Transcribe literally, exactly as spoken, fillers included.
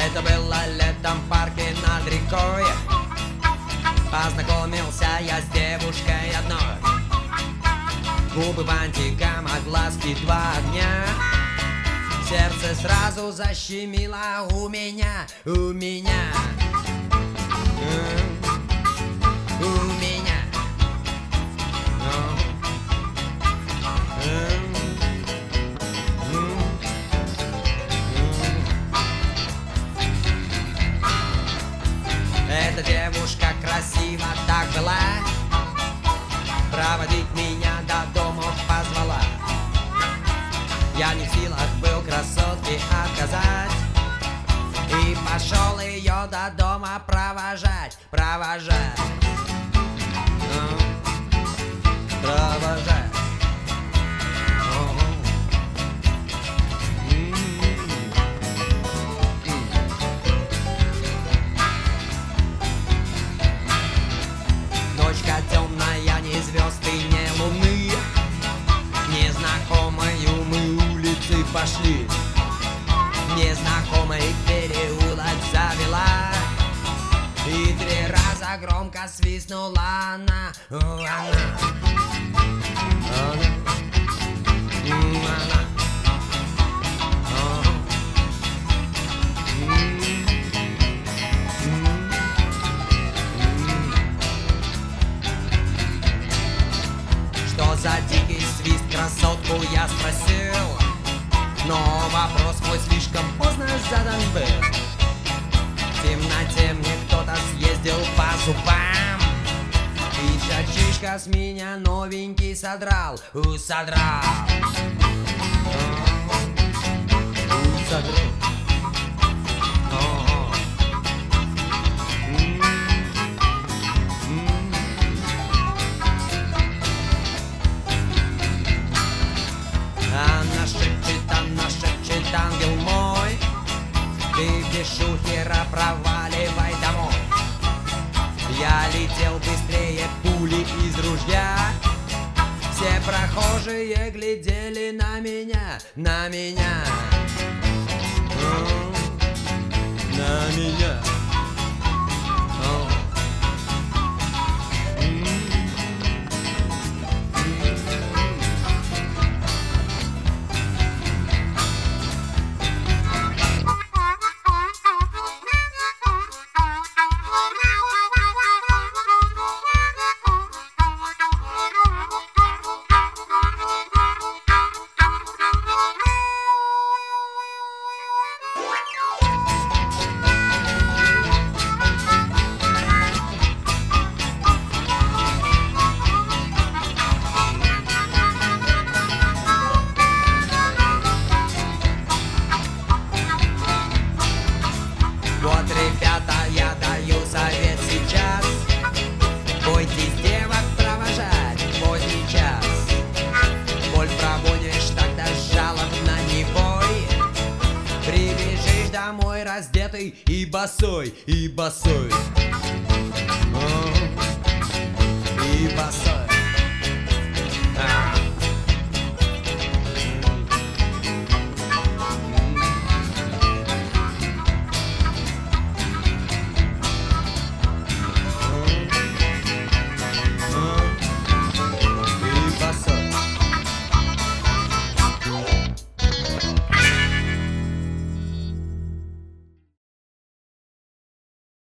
Это было летом в парке над рекой. Познакомился я с девушкой одной. Губы бантиком, а глазки два огня. Сердце сразу защемило у меня, у меня, у меня. Эта девушка красива так была, проводить меня до дома позвала. Я не в силах был красотке отказать, и пошел ее до дома провожать, провожать, провожать. Ночка темная, ни звезд и ни луны. Незнакомую мы улицы пошли, незнакомый переулок завела, и три раза громко свистнула она, она, она, она. Что за дикий свист, красотку я спросил, но вопрос мой слишком поздно задан был. В темноте мне кто-то съездил по зубам, и чачишка с меня новенький содрал, у, содрал, у, содрал. Она шепчет, она шепчет, ангел мой, ты без шухера проваливай домой. Я летел быстрее пули из ружья, все прохожие глядели на меня, на меня, на меня. Вот, ребята, я даю совет сейчас: бойтесь девок провожать в поздний час. Коль проводишь, тогда жалобно не бой. Прибежишь домой раздетый и босой, и босой, и босой.